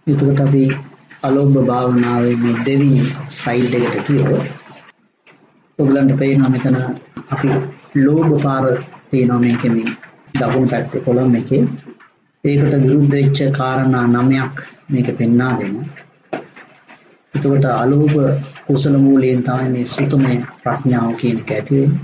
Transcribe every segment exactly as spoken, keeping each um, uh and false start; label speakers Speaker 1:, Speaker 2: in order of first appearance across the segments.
Speaker 1: එතකොට අපි අලෝභ භාවනාවේ මේ දෙවෙනි ස්ලයිඩ් එකට ගියොත් ඔයගලන්ට පේනවා මෙතන අපි ලෝභ පාර තියෙනවා මේකේ මේ දකුණු පැත්තේ කොලම් එකේ. ඒකට විරුද්ධ වෙච්ච කාරණා නවයක් මේක පෙන්වා දෙනවා. එතකොට අලෝභ කුසල මූලයෙන් තමයි මේ සුතමේ ප්‍රඥාව කියන එක ඇති වෙන්නේ.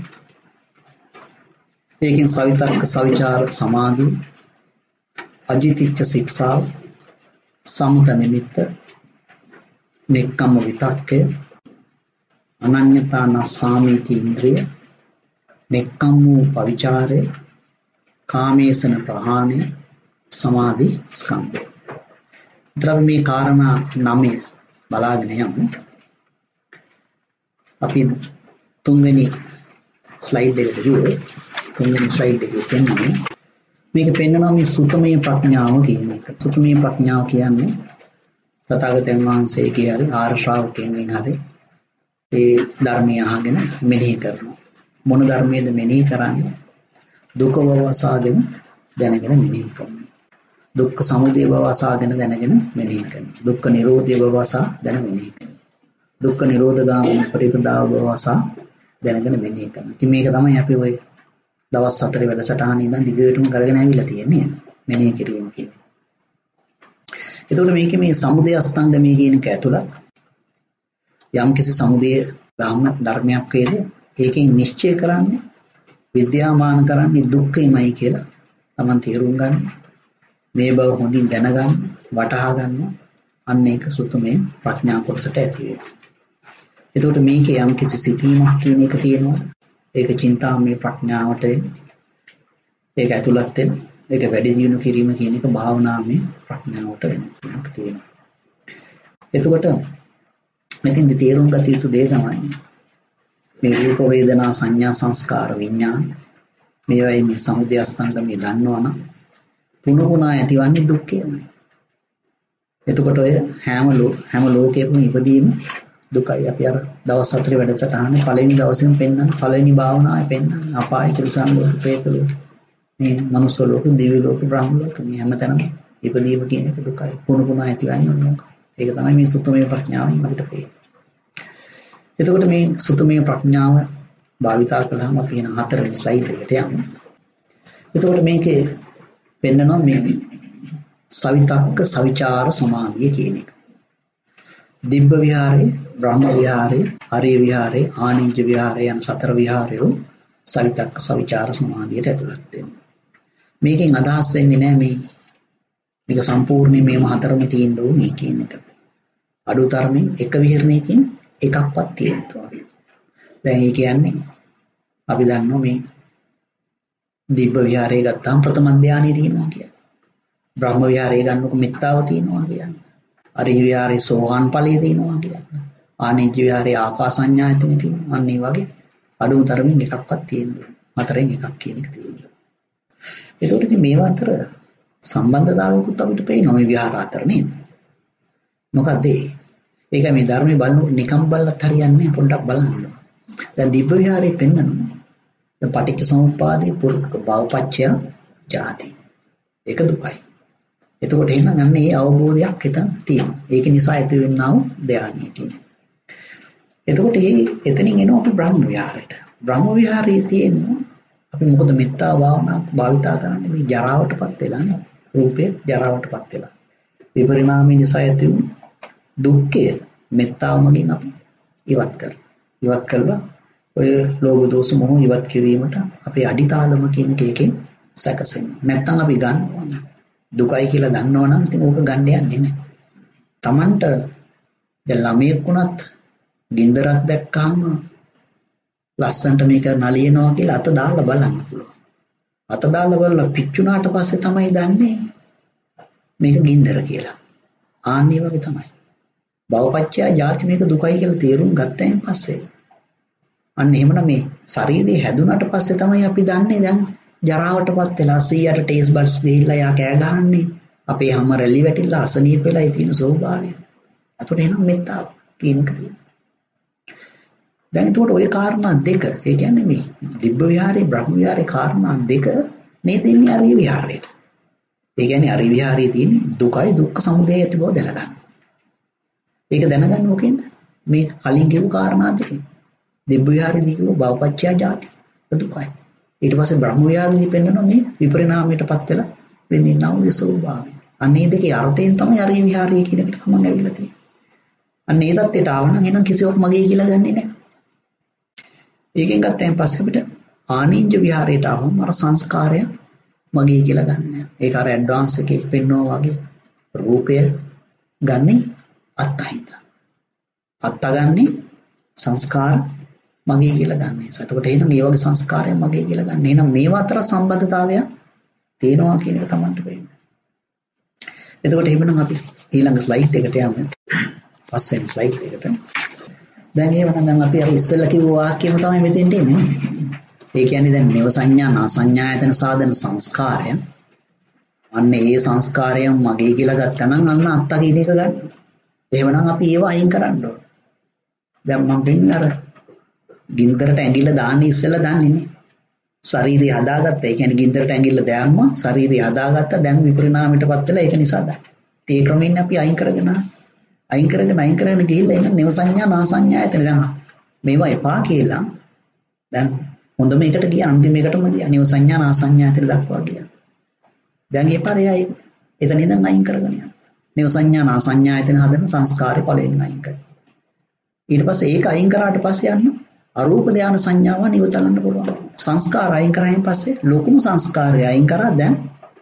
Speaker 1: ඒකෙන් සවිතක්ක සවිචාර සමාධි අජිතිච්ඡ ශික්ෂාව සමත නිමිත්ත නෙක්ඛම්ම විතක්කය අනඤ්‍යතා නස්සාමීති ඉන්ද්‍රිය නෙක්ඛම්මෝ පවිචාරය කාමේසන ප්‍රහාණය සමාධි ස්කන්ධය. ඊට මේ කාරණා නවය බලාගෙන යමු. අපි තුන්වෙනි ස්ලයිඩ් එකට ගියොත් තුන්වෙනි ස්ලයිඩ් එකේ පෙන්වන්නේ මේක පෙන්වනවා මේ සුතමේ ප්‍රඥාව කියන එක. සුතමේ ප්‍රඥාව කියන්නේ තථාගතයන් වහන්සේගේ හරි ආර්ය ශ්‍රාවකයන්ගෙන් හරි ඒ ධර්මය අහගෙන මෙනෙහි කරනවා. මොන ධර්මයේද මෙනෙහි කරන්නේ? දුක බව අසාගෙන දැනගෙන මෙනෙහි කරනවා. දුක්ඛ සමුදය බව අසාගෙන දැනගෙන මෙනෙහි කරනවා. දුක්ඛ නිරෝධය බව අසා දැන මෙනෙහි කරනවා. දුක්ඛ නිරෝධගාමී ප්‍රතිපදාව බව අසා දැනගෙන මෙනෙහි කරනවා. ඉතින් මේක තමයි අපි ඔය දවස් හතරේ වැඩසටහනේ ඉඳන් දිගටම කරගෙන ආවිලා තියෙන්නේ. මෙනෙහි කිරීම කියන්නේ. එතකොට මේකේ මේ සමුදය අස්තංගමය කියන එක ඇතුළත් යම් කිසි සමුදය ධර්ම ධර්මයක් වේද ඒකෙන් නිශ්චය කරන්නේ විද්‍යාමාන කරන්නේ දුක්ඛයමයි කියලා Taman තේරුම් ගන්න. මේ බව හොඳින් දැනගන්න, වටහා ගන්න. අන්න ඒක සුතමේ ප්‍රඥා කොටසට ඇති වෙනවා. එතකොට මේකේ යම් කිසි සිතීමක් කියන එක තියෙනවා. ඒක චින්තාමය ප්‍රඥාවට එන්නේ. ඒක ඇතුළත් වෙන. ඒක වැඩි දියුණු කිරීම කියන එක භාවනාමය ප්‍රඥාවට වෙනවා. තියෙනවා. එතකොට මෙතෙන් තේරුම් ගත යුතු දේ තමයි මේ රූප වේදනා සංඥා සංස්කාර විඥාන මේවයි මේ සමුදය අස්තංගමය දන්නවනම් පුන පුනා ඇතිවන්නේ දුක්ඛයමයි. එතකොට ඔය හැම හැම ලෝකයකම ඉපදීම දුකයි. අපි අර දවස් හතරේ වැඩසටහනේ පළවෙනි දවසේම පෙන්නන පළවෙනි භාවනාවේ පෙන්නන අපාය තිරසන් ලෝක ප්‍රේත ලෝක මේ මනුස්ස ලෝක දිව්‍ය ලෝක බ්‍රහ්ම ලෝක මේ හැමතැනම ඉපදීම කියන එක දුකයි. පුන පුනා ඇතිවන්නේ මොනක. ඒක තමයි මේ සුත්තමේ ප්‍රඥාවෙන් අපිට පේන්නේ. එතකොට මේ සුත්තමේ ප්‍රඥාව භාවිතා කළාම අපි යන හතරවෙනි ස්ලයිඩ් එකට යමු. එතකොට මේකේ පෙන්නනවා මේ සවිතක්ක සවිචාර සමාධිය කියන එක. දිබ්බ විහාරේ, බ්‍රහ්ම විහාරේ, ආර්ය විහාරේ, ආනිජ්ජ විහාරේ යන සතර විහාරයෝ සවිතක්ක සවිචාර සමාධියට ඇතුළත් වෙනවා. මේකෙන් අදහස් වෙන්නේ නැහැ මේ මේක සම්පූර්ණයෙන් මේ හතරම තියෙන්න ඕනේ කියන එක. අඩුතරමින් එක විහරණයකින් එකක්වත් තියෙන්න ඕනේ. දැන් ඒ කියන්නේ අපි දන්නවා මේ දිබ්බ විහාරය ගත්තාම ප්‍රථම ධානය තියෙනවා කියන්නේ. බ්‍රහ්ම විහාරය ගන්නකො මෙත්තාව තියෙනවා කියන්නේ. ආර්ය විහාරයේ සෝවාන් ඵලය තියෙනවා කියන්නේ. ආනිජ්ජ විහාරයේ ආකාසඤ්ඤායතනෙ තියෙනවා. අන්න ඒ වගේ අඩුතරමින් එකක්වත් තියෙන්න ඕනේ. හතරෙන් එකක් කියන එක තියෙනවා. ඒකට ඉතින් මේවා අතර සම්බන්ධතාවයකුත් අපිට පේනවා මේ විහාර අතර නේද? මොකද ඒක මේ ධර්මයේ බලනකොට නිකම් බලලත් හරියන්නේ පොඩ්ඩක් බලන්න. දැන් දිබ්බ විහාරයේ පෙන්නනවා. දැන් පටිච්ච සමුප්පාදේ පුරුක භවපච්චය ජාති. ඒක දුකයි. එතකොට එහෙනම් අන්න ඒ අවබෝධයක් එතන තියෙනවා. ඒක නිසා ඇති වෙන්නා වූ ධානය කියන්නේ. එතකොට මේ එතනින් එනවා අපි බ්‍රහ්ම විහාරයට. බ්‍රහ්ම විහාරයේ තියෙනවා අපි මොකද මෙත්තා භාවනා භාවිතා කරන්නේ මේ ජරාවටපත් වෙලා නේ. රූපේ ජරාවටපත් වෙලා. විපරිණාමයේ නිසා ඇති වූ දුක්ඛය මෙත්තාව මගින් අපි ඉවත් කරනවා. ඉවත් කළා ඔය ලෝභ දෝෂ මොහ ඉවත් කිරීමට අපි අඩිතාලම කියන එකකින් සැකසෙනවා. නැත්තම් අපි ගන්නවා. දුකයි කියලා දන්නවනම් ඉතින් ඕක ගන්න යන්නේ නැහැ. Tamanට දැන් ළමයෙක් වුණත් ගින්දරක් දැක්කම ලස්සන්ට මේක නලියනවා කියලා අත දාලා බලන්න පුළුවන්. අත දාලා බලලා පිච්චුණාට පස්සේ තමයි දන්නේ මේක ගින්දර කියලා. ආන්නේ වගේ තමයි. භවපච්චය ජාති මේක දුකයි කියලා තේරුම් ගත්තයින් පස්සේ අන්න එහෙමනම් මේ ශරීරය හැදුනට පස්සේ තමයි අපි දන්නේ දැන් ජරාවටපත් වෙලා සීයට ටේස් බඩ්ස් ගිහිල්ලා යා කෑ ගහන්නේ. අපේ හැම රැලි වැටිලා අසනීප වෙලා තියෙන ස්වභාවය. අතට එනම් මෙත්තාව කියන එක තියෙනවා. දැන් එතකොට ওই කාරණා දෙක ඒ කියන්නේ මේ දිබ්බ විහාරේ බ්‍රහ්ම විහාරේ කාරණා දෙක මේ දෙන්නේ ආර්ය විහාරයට. ඒ කියන්නේ අරි විහාරයේ තියෙන දුකයි දුක්ඛ සමුදය ඇති බව දැනගන්න. ඒක දැනගන්න මොකෙන්ද? මේ කලින් කියපු කාරණා දෙකෙන්. දිබ්බ විහාරයේදී කියපු භවපච්චය ජාති දුකයි. ඊට පස්සේ බ්‍රහ්ම විහාරයේදී පෙන්වනවා මේ විපරිණාමයටපත් වෙලා වෙන්නිනා වූ ස්වභාවය. අන්නේ දෙකේ අර්ථයෙන් තමයි අරි විහාරය කියන එකට තමයි ඇවිල්ලා තියෙන්නේ. අන්න ඒ தත්ත්වයට ආව නම් එහෙනම් කිසිවක් මගේ කියලා ගන්නෙ නැහැ. ඒකෙන් ගත්තයින් පස්සේ අපිට ආනීන්ජ විහාරයට ආවම අර සංස්කාරය මගේ කියලා ගන්න. ඒක අර ඇඩ්වාන්ස් එකේ පෙන්වනවා වගේ රූපය ගන්නේ අත්හිත. අත්ගන්නේ සංස්කාර මගේ කියලා ගන්න. එතකොට එහෙනම් මේ වගේ සංස්කාරය මගේ කියලා ගන්න. එහෙනම් මේවා අතර සම්බන්ධතාවය තියෙනවා කියන එක තමන්ට වෙන්නේ. එතකොට එහෙනම් අපි ඊළඟ ස්ලයිඩ් එකට යමු. පස්වෙනි ස්ලයිඩ් එකට. දැන් එහෙනම් දැන් අපි අර ඉස්සෙල්ලා කිව්ව වාක්‍යම තමයි මෙතෙන්ට එන්නේ නේ. ඒ කියන්නේ දැන් නේව සංඥා නා සංඥායතන සාධන සංස්කාරය. අන්න ඒ සංස්කාරයන් මගේ කියලා ගත්තා නම් අන්න අත්ත කියන එක ගන්න. එහෙමනම් අපි ඒව අයින් කරන්න ඕන. දැන් මම දෙන්නේ අර ගින්දරට ඇඟිල්ල දාන්නේ ඉස්සෙල්ලා දන්නේ නේ. ශරීරය හදාගත්තා. ඒ කියන්නේ ගින්දරට ඇඟිල්ල දැම්මා ශරීරය හදාගත්තා. දැන් විපරිණාමයටපත් වෙලා ඒක නිසා දැන්. ඒ ක්‍රමයෙන් අපි අයින් කරගෙන අයින් කරගෙන අයින් කරගෙන ගිහිල්ලා එන්න නේව සංඥා නා සංඥායතන දැන් මේවා එපා කියලා දැන් හොඳ මේකට ගියා අන්තිම එකටම ගියා නේව සංඥා නා සංඥායතන දක්වා ගියා. දැන් ඒ පරයයි එතන ඉඳන් අයින් කරගෙන යනවා. නේව සංඥා නා සංඥායතන හදන සංස්කාරය ඵලයෙන් අයින් කරනවා. ඊට පස්සේ ඒක අයින් කරාට පස්සේ යන්න අරූප ධානය සංඥාව නිවතලන්න පුළුවන්. සංස්කාර අයින් කරායින් පස්සේ ලොකුම සංස්කාරය අයින් කරා දැන්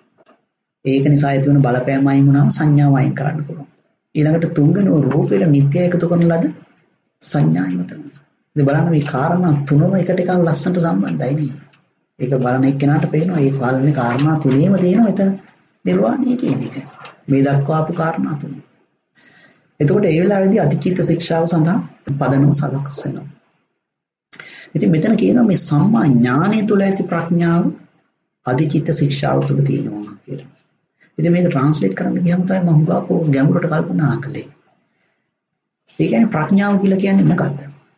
Speaker 1: ඒක නිසා ඇති වෙන බලපෑම අයින් වුණාම සංඥාව අයින් කරන්න පුළුවන්. ඊළඟට තුන්වෙනි රූපේට නිත්‍ය එකතු කරන ලද සංඥා ඉමතන. ඉතින් බලන්න මේ කාරණා තුනම එකට එකක් ලස්සනට සම්බන්ධයි නේ. ඒක බලන එක්කෙනාට පේනවා මේ පාලනේ කාරණා තුනේම තියෙනවා එතන නිර්වාණය කියන එක. මේ දක්වාපු කාරණා තුනේ. එතකොට ඒ වෙලාවේදී අධිචිත්ත ශික්ෂාව සඳහා පදනම සලකස් වෙනවා. ඉතින් මෙතන කියනවා මේ සම්මා ඥානය තුළ ඇති ප්‍රඥාව අධිචිත්ත ශික්ෂාව තුළ තියෙනවා කියලා. ඉතින් මේක ට්‍රාන්ස්ලේට් කරන්න ගියම තමයි මම හුඟක් ගැඹුරට කල්පනා කළේ. ඒ කියන්නේ ප්‍රඥාව කියලා කියන්නේ මොකක්ද?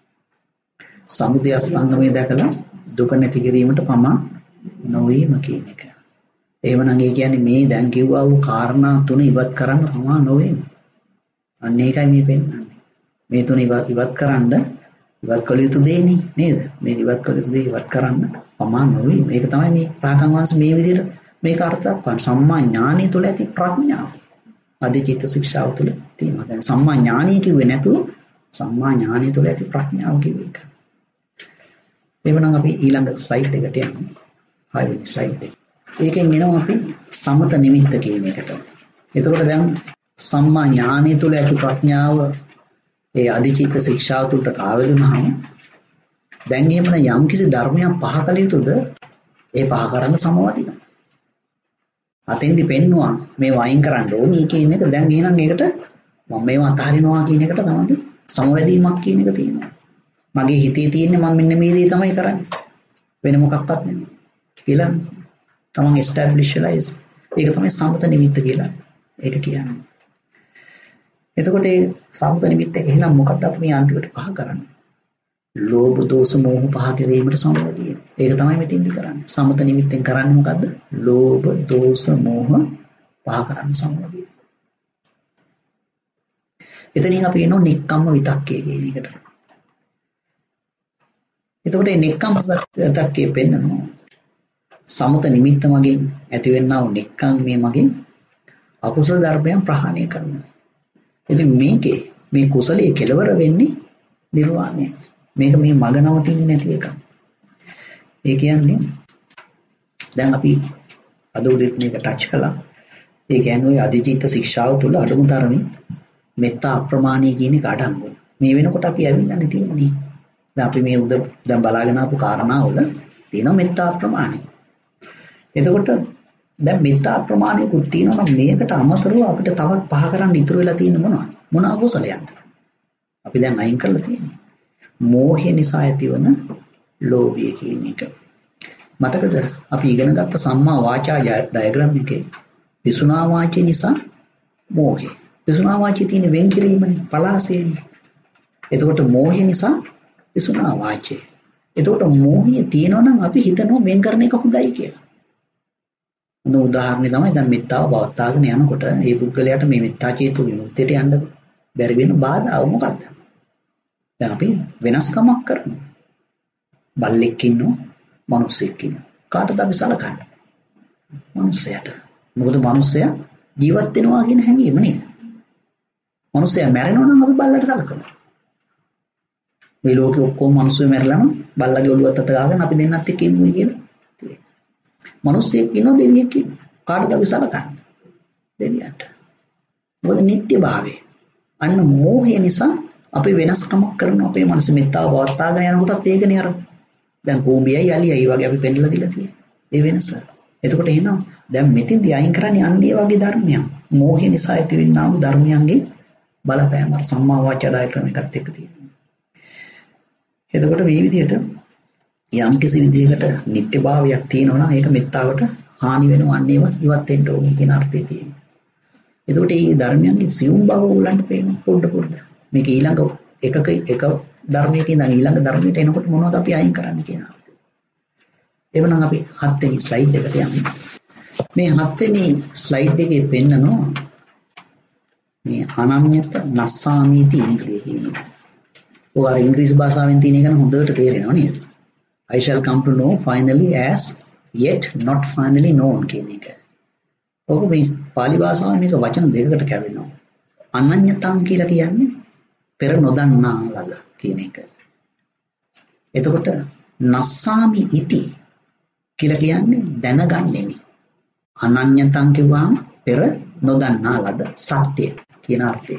Speaker 1: සමුදය අස්තංගමේ දැකලා දුක නැති කිරීමට පමා නොවීම කියන එක. එහෙමනම් ඒ කියන්නේ මේ දැන් කිව්වා වූ කාරණා තුන ඉවත් කරන්න පමා නොවීම. අන්න ඒකයි මේ පෙන්නන්නේ. මේ තුන ඉවත් කරන්න ඉවත් කළ යුතු දෙන්නේ නේද? මේක ඉවත් කළ යුතු දේ ඉවත් කරන්න පමා නොවීම. මේක තමයි මේ රහතන් වහන්සේ මේ විදිහට මේක අර්ථ දක්වන සම්මා ඥානිය තුළ ඇති ප්‍රඥාව අධිචිත්ත ශික්ෂාව තුළ තියෙනවා. දැන් සම්මා ඥානිය කිව්වේ නැතුව සම්මා ඥානිය තුළ ඇති ප්‍රඥාව කිව්වේ ඒක. එවනම් අපි ඊළඟ ස්ලයිඩ් එකට යමු. හයවෙනි ස්ලයිඩ් එක. ඒකෙන් එනවා අපි සමත නිමිත්ත කියන එකට. එතකොට දැන් සම්මා ඥානිය තුළ ඇති ප්‍රඥාව ඒ අධිචිත්ත ශික්ෂාව තුළට කාවැදුනහම දැන් එහෙමන යම්කිසි ධර්මයක් පහ කළ යුතුද ඒ පහ කරන්න සමවදිනවා. අතෙන්දි පෙන්නවා මේ වයින් කරන්න ඕනේ කියන එක දැන් එහෙනම් ඒකට මම මේව අතහරිනවා කියන එකට තමයි සමවැදීමක් කියන එක තියෙනවා. මගේ හිතේ තියෙන්නේ මම මෙන්න මේ දේ තමයි කරන්නේ. වෙන මොකක්වත් නෙමෙයි. කියලා තමන් එස්ටැබ්ලිෂ් වෙලා ඒක තමයි සමත නිමිත්ත කියලා ඒක කියන්නේ. එතකොට ඒ සමත නිමිත්ත එක එහෙනම් මොකක්ද අපි මේ අන්තිමට පහ කරන්නේ? ලෝභ දෝෂ මෝහ පහ කිරීමට සමවැදීම. ඒක තමයි මෙතෙන්දි කරන්නේ. සමත නිමිත්තෙන් කරන්නේ මොකද්ද? ලෝභ දෝෂ මෝහ පහ කරන්න සමවැදීම. එතනින් අපි එනවා නික්කම්ම විතක්කේ කියන එකට. එතකොට මේ නික්කම්ම විතක්කේ පෙන්නනවා සමත නිමිත්ත මගින් ඇතිවෙනා වූ නික්කම් මේ මගින් අකුසල ධර්මයන් ප්‍රහාණය කරනවා. ඉතින් මේකේ මේ කුසලයේ කෙලවර වෙන්නේ නිර්වාණය. මේක මේ මග නවතින්නේ නැති එකක්. ඒ කියන්නේ දැන් අපි අද උදේත් මේක ටච් කළා. ඒ කියන්නේ ওই අධිචිත්ත ශික්ෂාව තුළ අඩුම තරමේ මෙත්තා අප්‍රමාණී කියන එක අඩංගුයි. මේ වෙනකොට අපි ඇවිල්ලානේ තියෙන්නේ. දැන් අපි මේ උද දැන් බලාගෙන ආපු කාරණාවල තියෙනවා මෙත්තා අප්‍රමාණී. එතකොට දැන් මෙත්තා අප්‍රමාණීකුත් තියෙනවා නම් මේකට අමතරව අපිට තවත් පහ කරන්න ඉතුරු වෙලා තියෙන මොනවද? මොන අකුසලයක්ද? අපි දැන් අයින් කරලා තියෙන්නේ. මෝහය නිසා ඇතිවන ලෝභය කියන එක. මතකද අපි ඉගෙන ගත්ත සම්මා වාචා ඩයග්‍රෑම් එකේ විසුනා වාචය නිසා මෝහය. විසුනා වාචය තියෙන වෙන් කිරීමනේ පලාසයනේ. එතකොට මෝහය නිසා විසුනා වාචය. එතකොට මෝහය තියෙනවා නම් අපි හිතනවා වෙන් කරන එක හොඳයි කියලා. හොඳ උදාහරණය තමයි දැන් මෙත්තාව පවත්වාගෙන යනකොට මේ පුද්ගලයාට මේ මෙත්තා චේතු විමුක්තියට යන්නද බැරි වෙන බාධාව මොකක්ද? දැන් අපි වෙනස්කමක් කරනවා. බල්ලෙක් ඉන්නවා, මිනිස්සෙක් ඉන්නවා. කාටද අපි සලකන්නේ? මිනිස්සයාට. මොකද මිනිස්සයා ජීවත් වෙනවා කියන හැඟීම නේද? මිනිස්සයා මැරෙනවා නම් අපි බල්ලට සලකනවා. මේ ලෝකෙ ඔක්කොම මිනිස්සු මැරලා නම් බල්ලගේ ඔළුවත් අත ගාගෙන අපි දෙන්නත් එක්ක ඉන්නුයි කියලා තියෙනවා. මිනිස්සෙක් ඉන්නවා, දෙවියෙක් ඉන්නවා. කාටද අපි සලකන්නේ? දෙවියන්ට. මොකද නිත්‍යභාවය. අන්න මෝහය නිසා අපි වෙනස්කමක් කරන අපේ මනස මෙත්තාව පවත්වාගෙන යනකොටත් ඒකනේ අර දැන් කෝඹියයි යලියයි වගේ අපි පෙන්නලා දීලා තියෙන්නේ. ඒ වෙනස. එතකොට එහෙනම් දැන් මෙතෙන්දී අයින් කරන්නේ අන්න ඒ වගේ ධර්මයන්. මෝහය නිසා ඇතිවෙනා වූ ධර්මයන්ගේ බලපෑම අර සම්මා වාචා ඩයග්‍රෑම් එකත් එක්ක තියෙනවා. එතකොට මේ විදිහට යම් කිසි විදිහකට නිත්‍යභාවයක් තියෙනවා නම් ඒක මෙත්තාවට හානි වෙනවා අන්න ඒවා ඉවත් වෙන්න ඕනේ කියන අර්ථය තියෙනවා. එතකොට මේ ධර්මයන්ගේ සියුම් බව උලන්න පේනවා පොඩ පොඩ. මේක ඊළඟ එකක එක ධර්මයක ඉඳන් ඊළඟ ධර්මයට එනකොට මොනවද අපි අයින් කරන්න කියන අර්ථය. එවනම් අපි හත් වෙනි ස්ලයිඩ් එකට යමු. මේ හත් වෙනි ස්ලයිඩ් එකේ පෙන්නනවා මේ අනන්‍යත නස්සාමීති ඉන්ද්‍රිය කියන එක. ඔය අර ඉංග්‍රීසි භාෂාවෙන් තියෙන එක නම් හොඳට තේරෙනව නේද? I shall come to know finally as yet not finally known කියන එක. ඔක මේ පාලි භාෂාවෙන් මේක වචන දෙකකට කැවෙනවා. අනන්‍යතං කියලා කියන්නේ පෙර නොදන්නා ලද කියන එක. එතකොට නස්සාමි ඉති කියලා කියන්නේ දැනගන්නෙමි. අනන්‍යතං කියවහම පෙර නොදන්නා ලද සත්‍ය කියන අර්ථය.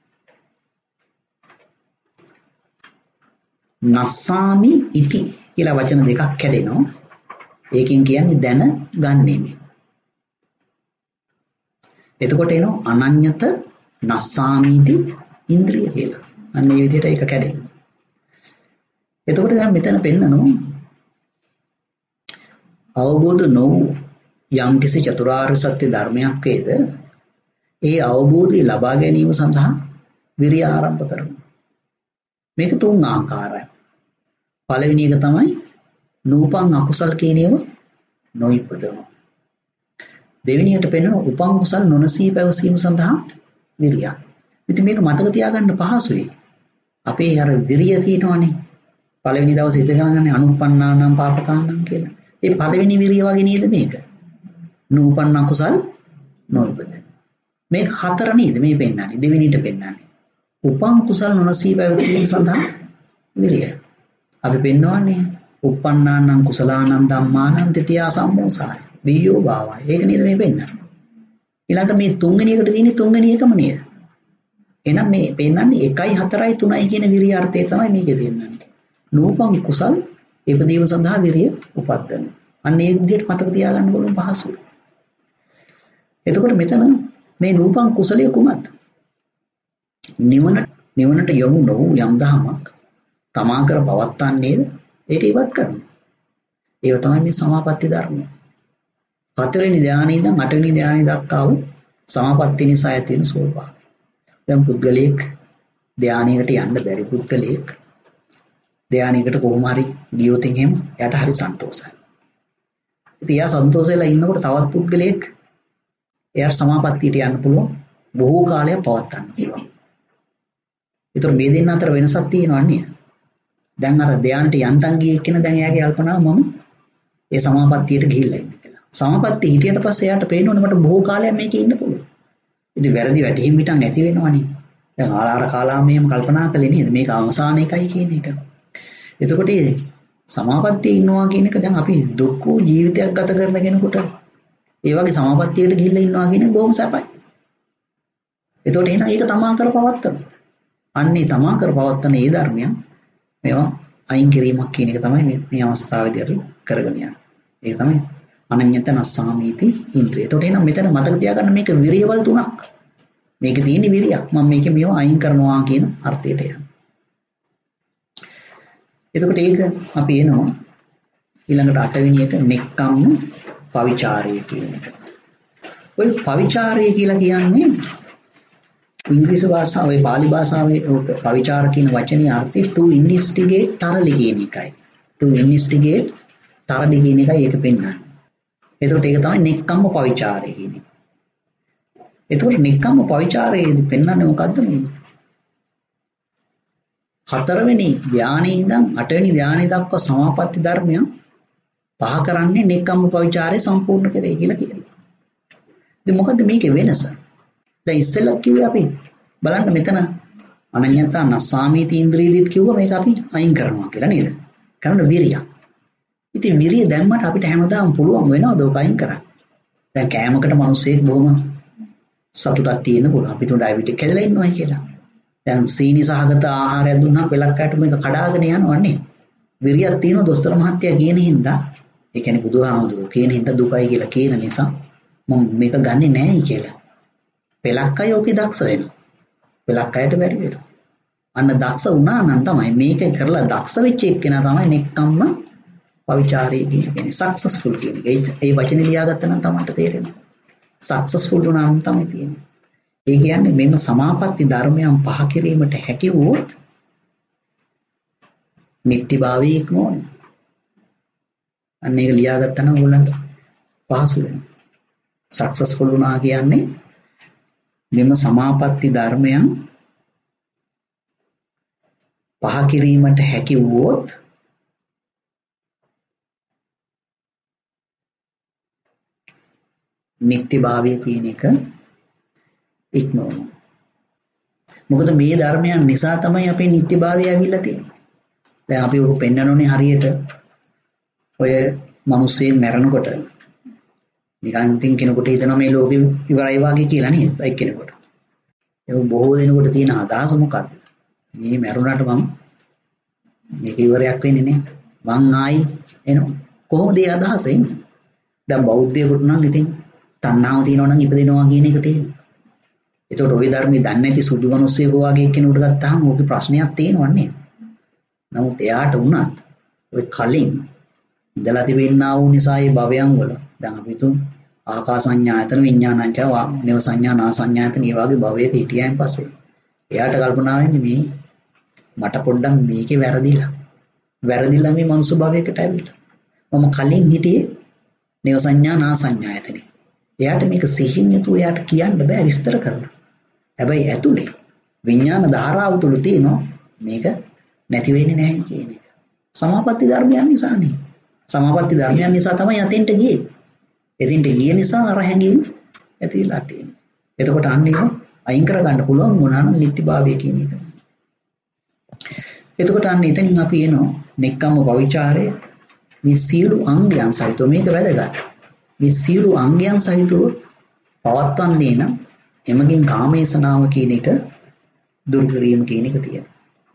Speaker 1: නස්සාමි ඉති කියලා වචන දෙකක් කැඩෙනවා. ඒකෙන් කියන්නේ දැනගන්නෙමි. එතකොට එනවා අනන්‍යත නස්සාමීති ඉන්ද්‍රිය කියලා. අන්න ඒ විදිහට ඒක කැඩෙනවා. එතකොට දැන් මෙතන පෙන්නනවා අවබෝධ නොවු යම් කිසි චතුරාර්ය සත්‍ය ධර්මයක් වේද ඒ අවබෝධය ලබා ගැනීම සඳහා විරිය ආරම්භ කරනවා. මේක තුන් ආකාරයි. පළවෙනි එක තමයි නූපන් අකුසල් කියන ඒවා නොඉපදවන. දෙවෙනියට පෙන්වන උපන් කුසල් නොනසී පැවසීම සඳහා විරිය. ඉතින් මේක මතක තියාගන්න පහසුයි. අපේ අර විරිය තියෙනවනේ. පළවෙනි දවසේ ඉඳගෙන ගන්න අනුප්පන්නානම් පාපකානම් කියලා. ඒ පළවෙනි විරිය වගේ නේද මේක? නූපන් අකුසල් නොඉපද. මේක හතර නේද මේ පෙන්නන්නේ. දෙවෙනිට පෙන්නන්නේ. උපන් කුසල් නොනසී පැවසීම සඳහා විරිය. අපි පෙන්නවන්නේ උප්පන්නානම් කුසලානම් ධම්මානම් තිතියා සම්මෝසාය. බියෝ බාවයි. ඒක නේද මේ පෙන්නන්නේ. ඊළඟට මේ තුන්වෙනි එකට තියෙන්නේ තුන්වෙනි එකම නේද? එහෙනම් මේ පෙන්නන්නේ එකයි හතරයි තුනයි කියන විරිය අර්ථය තමයි මේකේ පෙන්නන්නේ. නූපන් කුසල් ඉපදීම සඳහා විරිය උපද්දන. අන්න ඒ විදිහට මතක තියාගන්න ඕන පහසුයි. එතකොට මෙතන මේ නූපන් කුසලයේ කුමක්ද? නිවන නිවනට යොමු නොවු යම් දහමක් තමා කර පවත්තන්නේද ඒක ඉවත් කරනවා. ඒව තමයි මේ සමාපatti ධර්ම. හතරවෙනි ධානයේ ඉඳන් අටවෙනි ධානය දක්වා වූ සමාපatti නිසා ඇති වෙන ස්වභාවය. දැන් පුද්ගලයෙක් ධානයකට යන්න බැරි පුද්ගලයෙක් ධානයකට කොහොම හරි ගියොත් එහෙම එයාට හරි සන්තෝෂයි. ඉතින් එයා සන්තෝෂ වෙලා ඉන්නකොට තවත් පුද්ගලයෙක් එයාට සමාපත්තියට යන්න පුළුවන් බොහෝ කාලයක් පවත්වන්න පුළුවන්. ඒතර මේ දෙන්න අතර වෙනසක් තියෙනවා නේද? දැන් අර ධානයට යන්තම් ගියේ කියන දැන් එයාගේ කල්පනාව මම ඒ සමාපත්තියට ගිහිල්ලා ඉන්න කියලා. සමාපත්තිය හිටියට පස්සේ එයාට පේනවනේ මට බොහෝ කාලයක් මේකේ ඉන්න පුළුවන්. ඉතින් වැරදි වැටීම් පිටන් ඇති වෙනවනේ. දැන් ආලාර කාලාමේම කල්පනා කළේ නේද මේක අවසාන එකයි කියන එක. එතකොට මේ සමාපත්තියේ ඉන්නවා කියන එක දැන් අපි දුක්ඛ ජීවිතයක් ගත කරන කෙනෙකුට ඒ වගේ සමාපත්තියට ගිහිල්ලා ඉන්නවා කියන එක බොහොම සැපයි. එතකොට එහෙනම් ඒක තමා කර පවත්තන. අන්නේ තමා කර පවත්තන ඒ ධර්මයන් මේවා අයින් කිරීමක් කියන එක තමයි මේ මේ අවස්ථාවේදී අපි කරගෙන යන්නේ. ඒක තමයි අනඤ්‍යත නස්සාමීති ඉන්ද්‍රිය. එතකොට එහෙනම් මෙතන මතක තියාගන්න මේක විරියවල් තුනක්. මේකේ තියෙන විරියක්. මම මේකේ මේවා අයින් කරනවා කියන අර්ථයට යනවා. එතකොට ඒක අපි එනවා ඊළඟට අටවෙනි එක නෙක්ඛම්ම පවිචාරය කියන එක. ඔය පවිචාරය කියලා කියන්නේ ඉංග්‍රීසි භාෂාවේ පාලි භාෂාවේ පවිචාර කියන වචනේ අර්ථය to investigate thoroughly කියන එකයි. to investigate thoroughly කියන එකයි ඒක පෙන්නන්නේ. එතකොට ඒක තමයි නෙක්ඛම්ම පවිචාරය කියන්නේ. එතකොට නෙක්ඛම්ම පවිචාරයේදී පෙන්වන්නේ මොකද්ද මේ? හතරවෙනි ධානයේ ඉඳන් අටවෙනි ධානය දක්වා සමාපatti ධර්මයන් පහ කරන්නේ නෙක්ඛම්ම පවිචාරය සම්පූර්ණ කරේ කියලා කියනවා. ඉතින් මොකද්ද මේකේ වෙනස? දැන් ඉස්සෙල්ලා කිව්වේ අපි බලන්න මෙතන අනඤ්‍යතා නස්සාමීති ඉන්ද්‍රියදිත් කිව්වා මේක අපි අයින් කරනවා කියලා නේද? කරන විරියක්. ඉතින් විරිය දැම්මට අපිට හැමදාම පුළුවන් වෙනවද ඔක අයින් කරන්න? දැන් කෑමකට මිනිස්සෙක් බොහොම සතුටක් තියෙන පුළුවන්. අපි තුන් ඩයබටික් හැදලා ඉන්නවා කියලා. දැන් සීනි සහගත ආහාරයක් දුන්නා පෙලක් කැට මේක කඩාගෙන යනවන්නේ. විරියක් තියෙනවා දොස්තර මහත්තයා කියන හින්දා ඒ කියන්නේ බුදුහාමුදුරුවෝ කියන හින්දා දුකයි කියලා කියන නිසා මම මේක ගන්නෙ නෑයි කියලා. පෙලක් අය ඔකේ දක්ෂ වෙනවා. පෙලක් අයට බැරි වෙනවා. අන්න දක්ෂ වුණා නම් තමයි මේක කරලා දක්ෂ වෙච්ච එක්කෙනා තමයි නෙක්ඛම්ම පවිචාරය කියන්නේ සක්සස්ෆුල් කියන එක. ඒ වචනේ ලියාගත්තා නම් තමයි තේරෙන්නේ. සක්සස්ෆුල් වුණාම තමයි තියෙන්නේ. ඒ කියන්නේ මෙන්න සමාපatti ධර්මයන් පහ කිරීමට හැකි වුවොත් නිත්‍යභාවී ඉක්මවන. අන්න ඒක ලියාගත්තා නම් ඕගොල්ලන්ට පහසු වෙනවා. සක්සස්ෆුල් වුණා කියන්නේ මෙන්න සමාපatti ධර්මයන් පහ කිරීමට හැකි වුවොත් නිත්‍යභාවය කියන එක ඉක්මවනවා. මොකද මේ ධර්මයන් නිසා තමයි අපේ නිත්‍යභාවය ඇවිල්ලා තියෙන්නේ. දැන් අපි ඔක පෙන්වනෝනේ හරියට ඔය මිනිස්සෙක් මැරෙනකොට නිකන් තින් කෙනෙකුට හිතනවා මේ ලෝකෙ ඉවරයි වගේ කියලා නේද? ඒ කෙනෙකුට. ඒක බොහෝ දෙනෙකුට තියෙන අදහස මොකද්ද? මේ මැරුණාට මම මේක ඉවරයක් වෙන්නේ නෑ. මං ආයි එනවා. කොහොමද ඒ අදහස එන්නේ? දැන් බෞද්ධයෙකුට නම් ඉතින් තණ්හාව තියෙනවා නම් ඉපදෙනවා කියන එක තියෙනවා. ඒතකොට ওই ධර්මයේ දන්නේ නැති සුදු මිනිස්සෙකෝ වගේ කෙනෙකුට ගත්තාම ඕකේ ප්‍රශ්නයක් තියෙනවා නේද? නමුත් එයාට වුණත් ඔය කලින් ඉඳලා තිබෙන්නා වූ නිසා මේ භවයන් වල දැන් අපි තුන් ආකාසඤ්ඤායතන විඥානංච වානේව සංඥා නා සංඥායතන මේ වගේ භවයක හිටියයින් පස්සේ එයාට කල්පනා වෙන්නේ මේ මට පොඩ්ඩක් මේකේ වැරදිලා. වැරදිලා මේ මනුස්ස භවයකට ඇවිල්ලා. මම කලින් හිටියේ නේව සංඥා නා සංඥායතනේ. එයාට මේක සිහින් යුතුව එයාට කියන්න බෑ විස්තර කරලා. හැබැයි ඇතුලේ විඥාන ධාරාව තුල තියෙනවා මේක නැති වෙන්නේ නැහැ කියන එක. සමාපatti ධර්මයන් නිසානේ. සමාපatti ධර්මයන් නිසා තමයි අතෙන්ට ගියේ. එතෙන්ට ගිය නිසා අර හැඟීම් ඇතිලා තියෙනවා. එතකොට අන්න ඒක අයින් කරගන්න පුළුවන් මොනවානම් නිත්‍යභාවය කියන එක. එතකොට අන්න එතනින් අපි එනවා නෙක්ඛම්ම පවිචාරය මේ සියලු අංගයන් සහිතව මේක වැදගත්. මේ සියලු අංගයන් සහිතව පවත්වන්නේ නම් එමගින් කාමේශනාව කියන එක දුරු කිරීම කියන එක තියෙනවා.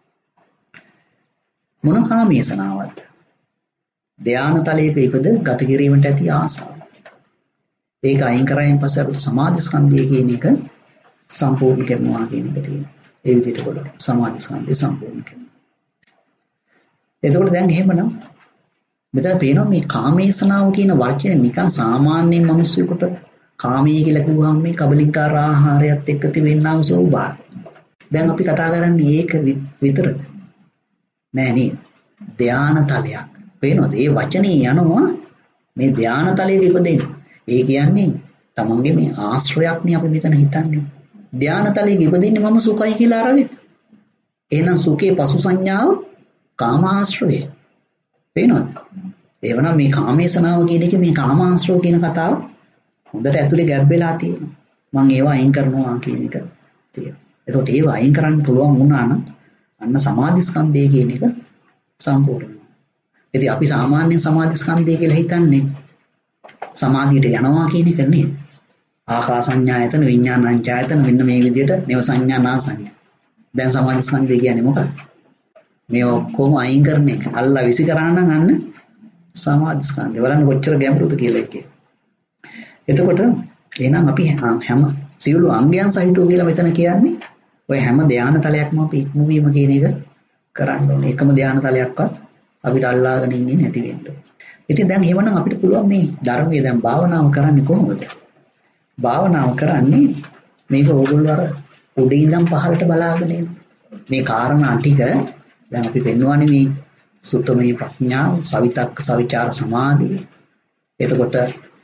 Speaker 1: මොන කාමේශනාවක්ද? ධානා තලයක ඉපද ගත කිරීමට ඇති ආසාව. ඒක අයින් කරායින් පස්සේ අපිට සමාධි ස්කන්ධය කියන එක සම්පූර්ණ කරනවා කියන එක තියෙනවා. ඒ විදිහට කොට සමාධි ස්කන්ධය සම්පූර්ණ කරනවා. එතකොට දැන් එහෙමනම් මෙතන පේනවා මේ කාමේශනාව කියන වචනේ නිකන් සාමාන්‍යයෙන් මිනිස්සුෙකුට කාමයේ කියලා කිව්වහම මේ කබලින්කාර ආහාරයත් එක්ක තිබෙනා වූ ස්වභාවය. දැන් අපි කතා කරන්නේ ඒක විතරද? නෑ නේද? ධානා තලයක්. පේනවද? මේ වචනේ යනවා මේ ධානා තලයේ ඉපදෙන්න. ඒ කියන්නේ තමන්ගේ මේ ආශ්‍රයයක් නේ අපි මෙතන හිතන්නේ. ධානා තලයේ ඉපදින්නේ මම සුඛයි කියලා අරගෙන. එහෙනම් සුඛේ පසු සංඥාව කාම ආශ්‍රය. පේනවද? එවනම් මේ කාමේශනාව කියන එක මේ කාම ආශ්‍රය කියන කතාව හොඳට ඇතුලේ ගැබ් වෙලා තියෙනවා. මම ඒවා අයින් කරනවා කියන එක තියෙනවා. එතකොට ඒවා අයින් කරන්න පුළුවන් වුණා නම් අන්න සමාධි ස්කන්ධය කියන එක සම්පූර්ණ වෙනවා. ඉතින් අපි සාමාන්‍ය සමාධි ස්කන්ධය කියලා හිතන්නේ සමාධියට යනවා කියන එක නේද? ආකාසඤ්ඤායතන විඥානඤ්ඤායතන මෙන්න මේ විදිහට නේව සංඥා නා සංඥා. දැන් සමාධි ස්කන්ධය කියන්නේ මොකක්ද? මේ ඔක්කොම අයින් කරන එක. අල්ලා විසි කරා නම් අන්න සමාධි ස්කන්ධය. බලන්න කොච්චර ගැඹුරුද කියලා එකේ. එතකොට එහෙනම් අපි හැම සියලු අංගයන් සහිතව කියලා මෙතන කියන්නේ ඔය හැම ධානා තලයක්ම අපි ඉක්මවීම කියන එක කරන්න ඕනේ. එකම ධානා තලයක්වත් අපිට අල්ලාගෙන ඉන්නේ නැති වෙන්න. ඉතින් දැන් එහෙමනම් අපිට පුළුවන් මේ ධර්මයේ දැන් භාවනාව කරන්නේ කොහොමද? භාවනාව කරන්නේ මේක ඕගොල්ලෝ අර උඩින් ඉඳන් පහළට බලාගෙන ඉන්න. මේ කාරණා ටික දැන් අපි පෙන්වන්නේ මේ සුත්තමේ ප්‍රඥාව, සවිතක්ක, සවිචාර, සමාධිය. එතකොට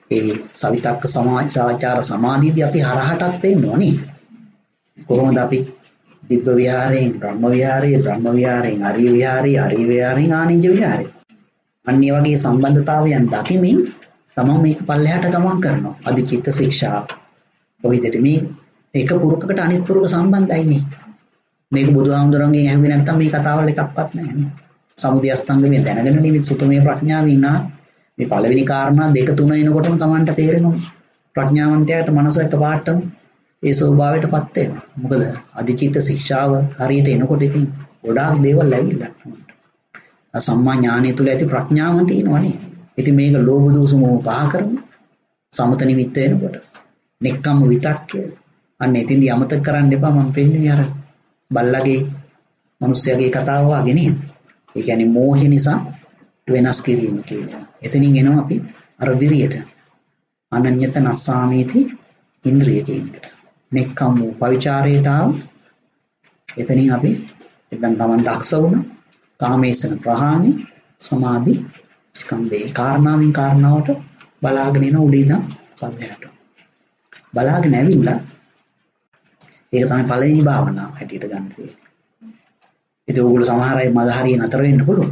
Speaker 1: ඒ සවිතක්ක සමාචාර සමාධියදී අපි හරහටත් වෙන්නවා නේ. කොහොමද අපි දිබ්බ විහාරයෙන් බ්‍රහ්ම විහාරයේ බ්‍රහ්ම විහාරයෙන් ආර්ය විහාරයේ ආර්ය විහාරයෙන් ආනිජ විහාරයේ අන්න ඒ වගේ සම්බන්ධතාවයන් දකිමින් තමන් මේක පල්ලෙහාට ගමන් කරනවා. අධිචිත්ත ශික්ෂාව. ඔය විදිහට මේ එක පුරුකකට අනිත් පුරුක සම්බන්ධයි නේ. මේක බුදුහාමුදුරන්ගෙන් ඇහුවේ නැත්නම් මේ කතාවල් එකක්වත් නැහැ නේ. සමුදය අස්තංග මේ දැනගෙන නෙවෙයි සුතමේ ප්‍රඥාවෙන් ආ මේ පළවෙනි කාරණා දෙක තුන එනකොටම Tamanට තේරෙනවා. ප්‍රඥාවන්තයාට මනස එකපාරටම ඒ ස්වභාවයටපත් වෙනවා. මොකද අධිචිත්ත ශික්ෂාව හරියට එනකොට ඉතින් ගොඩාක් දේවල් ලැබිලා. සම්මා ඥානය තුළ ඇති ප්‍රඥාව තියෙනවනේ. ඉතින් මේක ලෝභ දෝෂ මොහ පහ කරමු. සමත නිමිත්ත වෙනකොට. නෙක්ඛම්ම විතක්කය. අන්න එතින්දී අමතක කරන්න එපා මම පෙන්නේ අර බල්ලගේ මිනිස්යාගේ කතාව වගේ නේද? ඒ කියන්නේ මෝහය නිසා වෙනස් කිරීම කියනවා. එතනින් එනවා අපි අර විරියට. අනඤ්‍යත නස්සාමීති ඉන්ද්‍රිය කියනකට. නෙක්ඛම්ම පවිචාරයට ආව. එතනින් අපි එතන තමන් දක්ෂ වුණා. කාමේසන ප්‍රහාණි සමාධි ස්කන්ධේ කාරණාවෙන් කාරණාවට බලාගෙන එන උඩින් පල්ලෙහාට බලාගෙන ඇවිල්ලා ඒක තමයි පළවෙනි භාවනාව හැටියට ගන්න තියෙන්නේ. ඉතින් ඕගොල්ලෝ සමහර අය මග හරිය නතර වෙන්න පුළුවන්.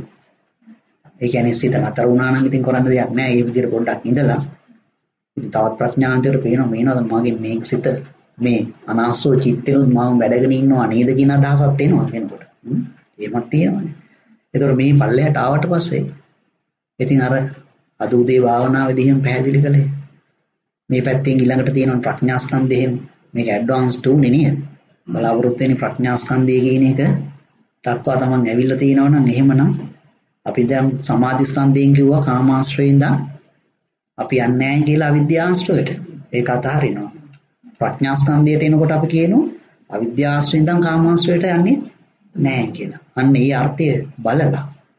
Speaker 1: ඒ කියන්නේ සිත නතර වුණා නම් ඉතින් කරන්න දෙයක් නැහැ. ඒ විදිහට පොඩ්ඩක් ඉඳලා ඉතින් තවත් ප්‍රඥාන්තයට පේනවා මේනවාද මගේ මේක සිත මේ අනාසෝ චිත්තෙනුත් මම වැඩගෙන ඉන්නවා නේද කියන අදහසක් එනවා කෙනෙකුට. එහෙමත් තියෙනවානේ. ඒතකොට මේ පල්ලෙහාට ආවට පස්සේ ඉතින් අර අද උදේ භාවනාවේදී එහෙම පැහැදිලි කළේ මේ පැත්තෙන් ඊළඟට තියෙන ප්‍රඥා ස්කන්ධය එහෙම මේක ඇඩ්වාන්ස් ටූනේ නේද? බලාපොරොත්තු වෙන්නේ ප්‍රඥා ස්කන්ධය කියන එක දක්වා තමන් ඇවිල්ලා තියෙනවා නම් එහෙමනම් අපි දැන් සමාධි ස්කන්ධයෙන් කිව්වා කාමාශ්‍රයෙන් දා අපි යන්නේ නැහැ කියලා අවිද්‍යාශ්‍රයට. ඒක අතහරිනවා. ප්‍රඥා ස්කන්ධයට එනකොට අපි කියනවා අවිද්‍යාශ්‍රයෙන් දා කාමාශ්‍රයට යන්නේ නැහැ කියලා. අන්න ඒ අර්ථය බලලා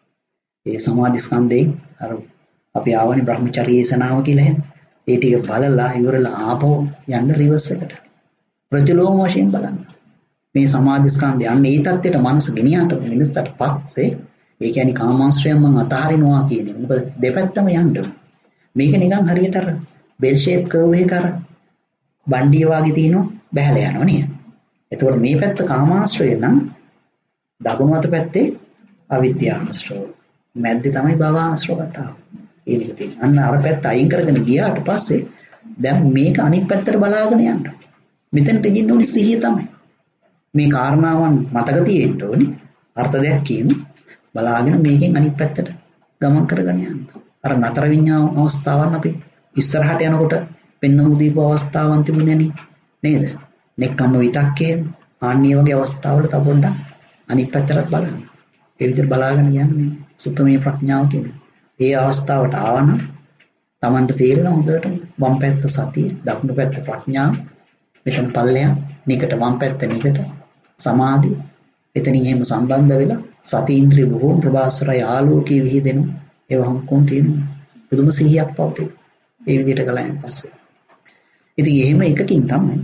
Speaker 1: ඒ සමාධි ස්කන්ධයෙන් අර අපි ආවනේ බ්‍රහ්මචර්යයේ සනාව කියලා එහෙම. ඒ ටික බලලා ඉවරලා ආපහු යන්න රිවර්ස් එකට. ප්‍රතිලෝම වශයෙන් බලන්න. මේ සමාධි ස්කන්ධය අන්න ඒ தත්ත්වයට මනස ගෙනියන්න මිනිස්සුන්ට පස්සේ ඒ කියන්නේ කාමාශ්‍රයන් මං අතහරිනවා කියන්නේ. මොකද දෙපැත්තම යන්න. මේක නිකන් හරියට අර බෙල් ෂේප් කර්ව් එක අර බණ්ඩිය වගේ තියෙනවා බහැලා යනවා නේද? එතකොට මේ පැත්ත කාමාශ්‍රය නම් දකුණු අත පැත්තේ අවිද්‍යාශ්‍රය. මැද්දේ තමයි භවආශ්‍රය කතාව. ඒ ටික තියෙනවා. අන්න අර පැත්ත අයින් කරගෙන ගියාට පස්සේ දැන් මේක අනිත් පැත්තට බලාගෙන යන්න. මෙතනට ගින්න ඕනේ සිහිය තමයි. මේ කාරණාවන් මතක තියෙන්න ඕනේ. අර්ථ දැක්කීම බලාගෙන මේකෙන් අනිත් පැත්තට ගමන් කරගෙන යන්න. අර නතර විඤ්ඤාණ අවස්ථාවන් අපි ඉස්සරහට යනකොට පෙන්වමු දීප අවස්ථාවන් තිබුණේ නේද? නෙක්ඛම්ම විතක්කේ ආන්නේ වගේ අවස්ථාවල තපොණ්ඩ අනිත් පැත්තට බලන්න. ඒ විදිහට බලාගෙන යන්නේ සුත්තමේ ප්‍රඥාව කියන්නේ. ඒ අවස්ථාවට ආවනම් Tamanට තේරෙන හොඳට වම් පැත්ත සතිය, දකුණු පැත්ත ප්‍රඥාව, මෙතන පල්ලෙහා නිකට වම් පැත්ත නිකට සමාධි. එතනින් එහෙම සම්බන්ධ වෙලා සති ඉන්ද්‍රිය බොහෝම ප්‍රභාස්වරයි ආලෝකයේ විහිදෙන ඒවා හම්කොන් තියෙනවා. පුදුම සිහියක් පවතී. ඒ විදිහට කලයන් පස්සේ. ඉතින් එහෙම එකකින් තමයි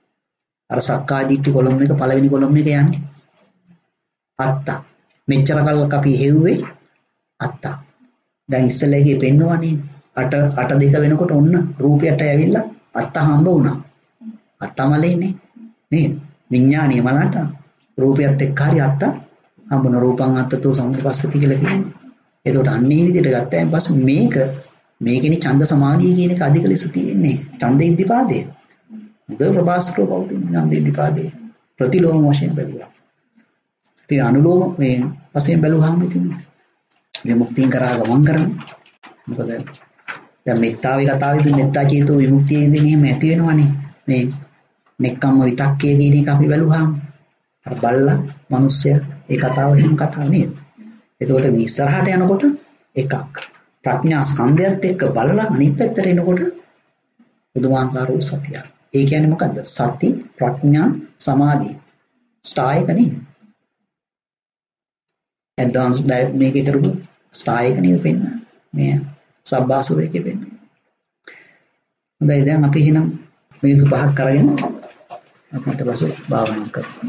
Speaker 1: අර සක්කාය දිට්ඨි කොලම් එක පළවෙනි කොලම් එක යන්නේ. අත්තා. මෙච්චර කල්ක අපි හෙව්වේ අත්තා. දැන් ඉස්සෙල්ලා එකේ පෙන්නවනේ අට අට දෙක වෙනකොට ඔන්න රූපයට ඇවිල්ලා අත්තා හම්බ වුණා. අත්තමලේනේ නේද? විඥානීය මලට රූපයත් එක්ක හරි අත්තා හම්බුන රූපං අත්තතෝ සමුපස්සති කියලා කියනවා. එතකොට අන්නේ විදිහට ගත්තාන් පස්සේ මේක මේකෙනි ඡන්ද සමාධිය කියන එක අධික ලෙස තියෙන්නේ. ඡන්ද ඉද්ධිපාදේ. මුද ප්‍රභාස්කරව පවතින ඡන්ද ඉද්ධිපාදේ. ප්‍රතිලෝම වශයෙන් බැලුවා. ඉතින් අනුලෝම මේ වශයෙන් බැලුවාම ඉතින් විමුක්තියෙන් කරා ගමන් කරනවා. මොකද දැන් මෙත්තාවේ කතාවේදී මෙත්තා චේතෝ විමුක්තියේදී එහෙම ඇති වෙනවනේ. මේ නෙක්ඛම්ම විතක්කේ කියන එක අපි බැලුවාම අර බල්ලා මිනිස්සයා ඒ කතාව එහෙම කතාව නේද? එතකොට මේ ඉස්සරහට යනකොට එකක් ප්‍රඥා ස්කන්ධයත් එක්ක බලලා අනිත් පැත්තට එනකොට පුදුමාකාර වූ සතියක්. ඒ කියන්නේ මොකද්ද? සති ප්‍රඥා සමාධි ස්ටා එක නේ. ඇඩ්වාන්ස් ඩයට් මේකේ කරපු ස්ටා එක නේ වෙන්න. මේ සබ්බාසුරේකේ වෙන්න. හොඳයි දැන් අපි එහෙනම් මේ පහක් කරගෙන අපිට පස්සේ භාවනා කරමු.